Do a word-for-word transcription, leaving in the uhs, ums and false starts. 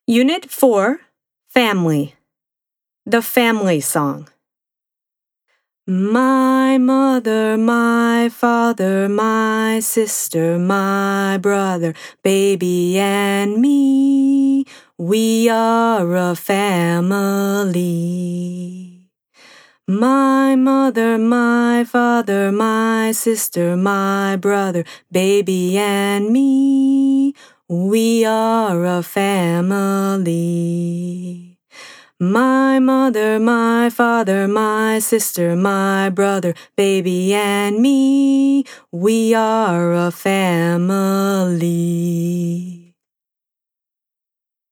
Unit four, Family. The Family Song. My mother, my father, my sister, my brother, baby and me, we are a family. My mother, my father, my sister, my brother, baby and me, we are a family. My mother, my father, my sister, my brother, baby and me, we are a family.